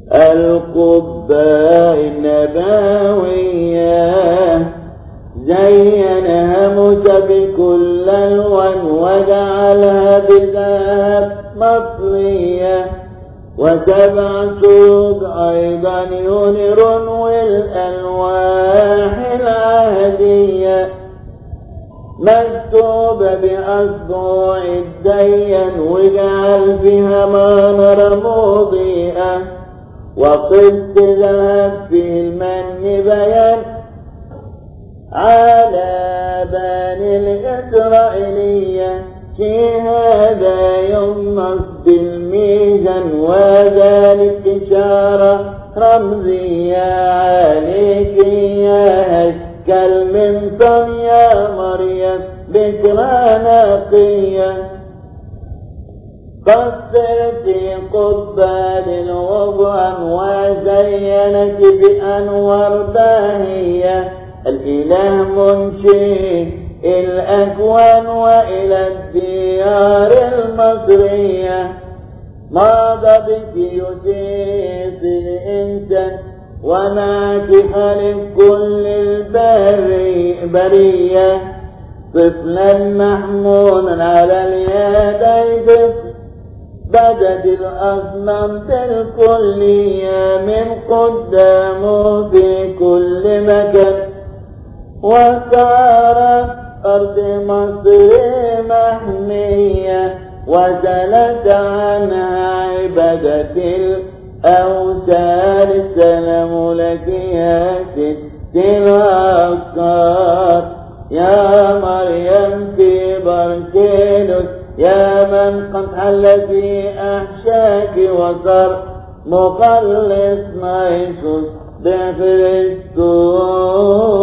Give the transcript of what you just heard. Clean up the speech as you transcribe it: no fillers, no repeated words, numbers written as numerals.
القباء النبوية زينها موسى بكل ألوان وجعلها بذهب مطلية وسبع سوق أيضا ينير والألواح العهدية مكتوب بأصبع الدين وجعل فيها منار مضيئة وقسط ذهب في المن بيان على بني الإسرائيلية في هذا ينص بالميزان وذلك إشارة رمزية عليك يا هيكل من يا مريم بكرة نقية قصرت قبة للوضع وزينت بأنوار باهية الإله منشئ الأكوان وإلى الديار المصرية ماضى بك يسيس الإنسان ومعك خالق كل البرية طفلا محمولا على اليدين بدت الأصنام بالكلية من قدامه في كل مكان وصارت أرض مصر محمية وزلت عنها عبادة الأوثان السلام لك يا ست الأبكار يا مريم في بركيلوس يا من قد حل في أحشاك وصار مخلص ما يسوس بخريستوس